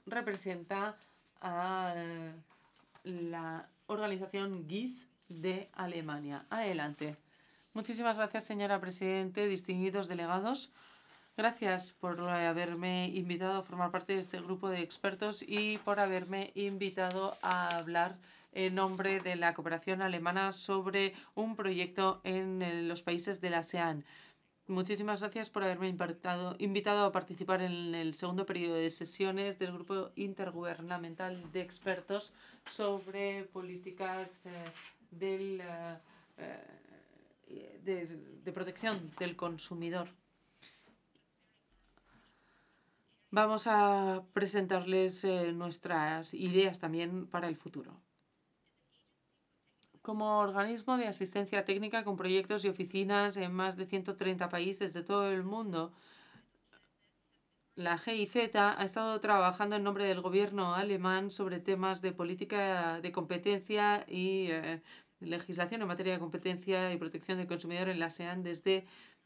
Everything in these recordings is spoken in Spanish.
representa a la organización GIZ de Alemania. Adelante. Muchísimas gracias, señora Presidente, distinguidos delegados. Gracias por haberme invitado a formar parte de este grupo de expertos y por haberme invitado a hablar en nombre de la cooperación alemana sobre un proyecto en los países de la ASEAN. Muchísimas gracias por haberme invitado a participar en el segundo periodo de sesiones del Grupo Intergubernamental de Expertos sobre políticas de protección del consumidor. Vamos a presentarles nuestras ideas también para el futuro. Como organismo de asistencia técnica con proyectos y oficinas en más de 130 países de todo el mundo, la GIZ ha estado trabajando en nombre del gobierno alemán sobre temas de política de competencia y legislación en materia de competencia y protección del consumidor en la ASEAN desde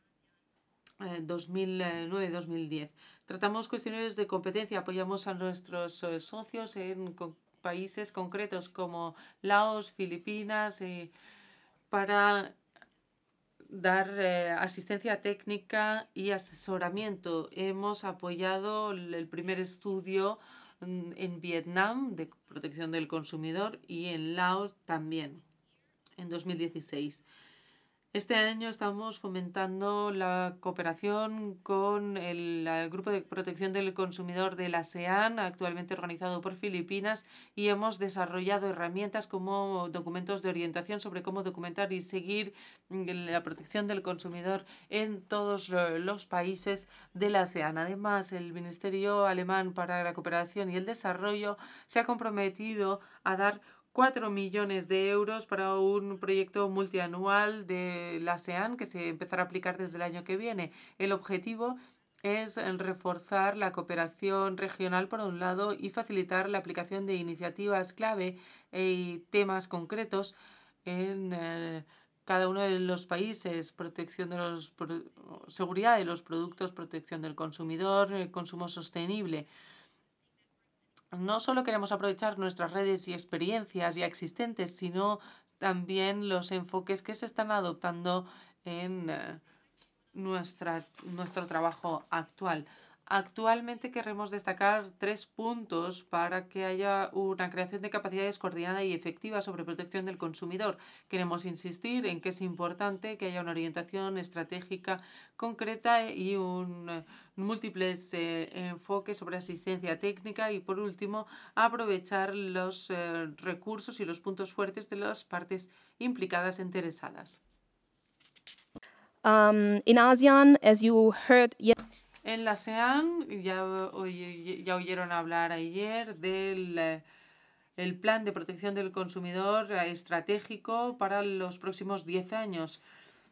2009-2010. Tratamos cuestiones de competencia, apoyamos a nuestros socios en países concretos como Laos, Filipinas, para dar asistencia técnica y asesoramiento. Hemos apoyado el primer estudio en Vietnam de protección del consumidor y en Laos también, en 2016. Este año estamos fomentando la cooperación con el Grupo de Protección del Consumidor de la ASEAN, actualmente organizado por Filipinas, y hemos desarrollado herramientas como documentos de orientación sobre cómo documentar y seguir la protección del consumidor en todos los países de la ASEAN. Además, el Ministerio Alemán para la Cooperación y el Desarrollo se ha comprometido a dar 4 millones de euros para un proyecto multianual de la ASEAN que se empezará a aplicar desde el año que viene. El objetivo es reforzar la cooperación regional por un lado y facilitar la aplicación de iniciativas clave y temas concretos en cada uno de los países: protección de seguridad de los productos, protección del consumidor, consumo sostenible. No solo queremos aprovechar nuestras redes y experiencias ya existentes, sino también los enfoques que se están adoptando en nuestro trabajo actual. Actualmente queremos destacar 3 puntos para que haya una creación de capacidades coordinada y efectiva sobre protección del consumidor. Queremos insistir en que es importante que haya una orientación estratégica concreta y múltiples enfoques sobre asistencia técnica y, por último, aprovechar los recursos y los puntos fuertes de las partes implicadas e interesadas. In ASEAN, as you heard, En la ASEAN ya oyeron hablar ayer del el plan de protección del consumidor estratégico para los próximos 10 años.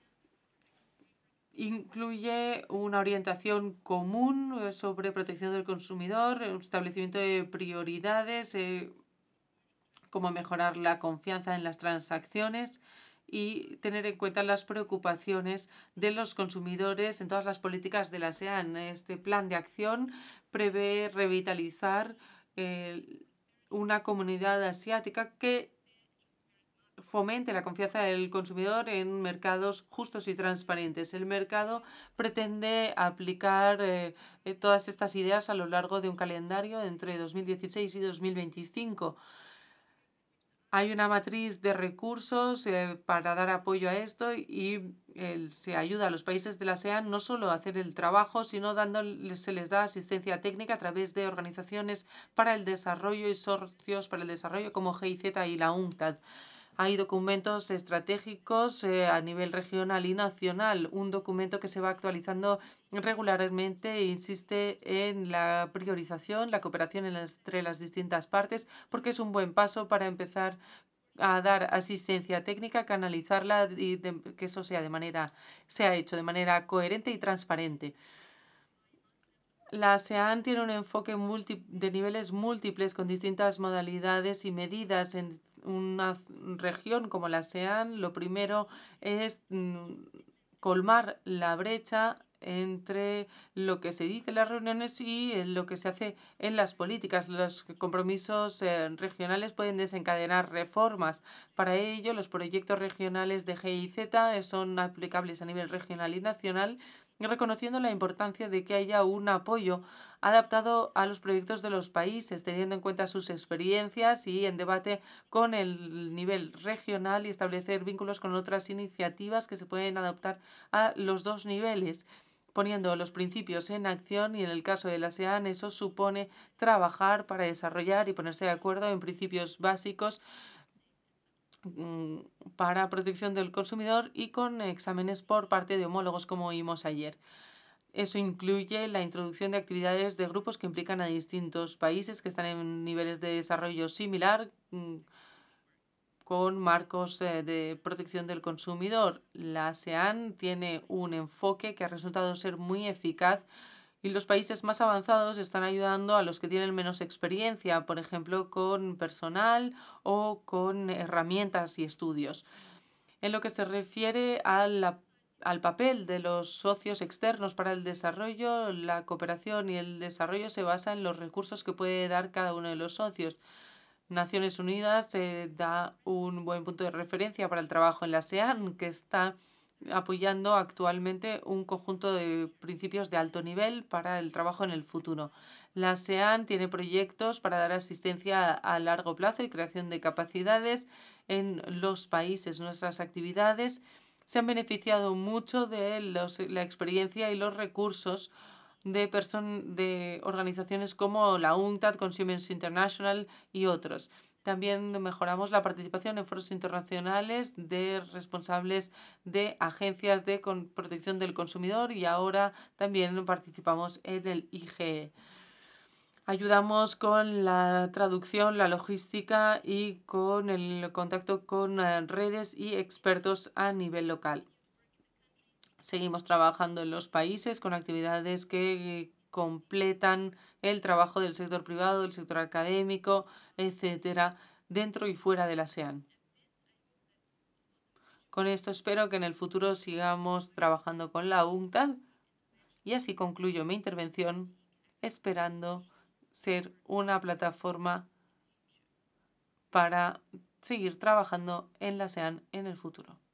Incluye una orientación común sobre protección del consumidor, un establecimiento de prioridades, cómo mejorar la confianza en las transacciones y tener en cuenta las preocupaciones de los consumidores en todas las políticas de la ASEAN. Este plan de acción prevé revitalizar una comunidad asiática que fomente la confianza del consumidor en mercados justos y transparentes. El mercado pretende aplicar todas estas ideas a lo largo de un calendario entre 2016 y 2025. Hay una matriz de recursos para dar apoyo a esto y se ayuda a los países de la ASEAN no solo a hacer el trabajo, sino se les da asistencia técnica a través de organizaciones para el desarrollo y socios para el desarrollo como GIZ y la UNCTAD. Hay documentos estratégicos a nivel regional y nacional. Un documento que se va actualizando regularmente e insiste en la priorización, la cooperación entre las distintas partes, porque es un buen paso para empezar a dar asistencia técnica, canalizarla y que eso sea hecho de manera coherente y transparente. La ASEAN tiene un enfoque de niveles múltiples con distintas modalidades y medidas. En una región como la ASEAN, lo primero es colmar la brecha entre lo que se dice en las reuniones y lo que se hace en las políticas. Los compromisos regionales pueden desencadenar reformas. Para ello, los proyectos regionales de GIZ son aplicables a nivel regional y nacional, reconociendo la importancia de que haya un apoyo adaptado a los proyectos de los países, teniendo en cuenta sus experiencias y en debate con el nivel regional y establecer vínculos con otras iniciativas que se pueden adaptar a los dos niveles, poniendo los principios en acción, y en el caso de la ASEAN eso supone trabajar para desarrollar y ponerse de acuerdo en principios básicos para protección del consumidor y con exámenes por parte de homólogos, como vimos ayer. Eso incluye la introducción de actividades de grupos que implican a distintos países que están en niveles de desarrollo similar, con marcos de protección del consumidor. La ASEAN tiene un enfoque que ha resultado ser muy eficaz, y los países más avanzados están ayudando a los que tienen menos experiencia, por ejemplo, con personal o con herramientas y estudios. En lo que se refiere al papel de los socios externos para el desarrollo, la cooperación y el desarrollo se basa en los recursos que puede dar cada uno de los socios. Naciones Unidas da un buen punto de referencia para el trabajo en la ASEAN, que está apoyando actualmente un conjunto de principios de alto nivel para el trabajo en el futuro. La ASEAN tiene proyectos para dar asistencia a largo plazo y creación de capacidades en los países. Nuestras actividades se han beneficiado mucho de la experiencia y los recursos de organizaciones como la UNCTAD, Consumers International y otros. También mejoramos la participación en foros internacionales de responsables de agencias de protección del consumidor, y ahora también participamos en el IGE. Ayudamos con la traducción, la logística y con el contacto con redes y expertos a nivel local. Seguimos trabajando en los países con actividades que completan el trabajo del sector privado, del sector académico, etcétera, dentro y fuera de la ASEAN. Con esto espero que en el futuro sigamos trabajando con la UNCTAD, y así concluyo mi intervención, esperando ser una plataforma para seguir trabajando en la ASEAN en el futuro.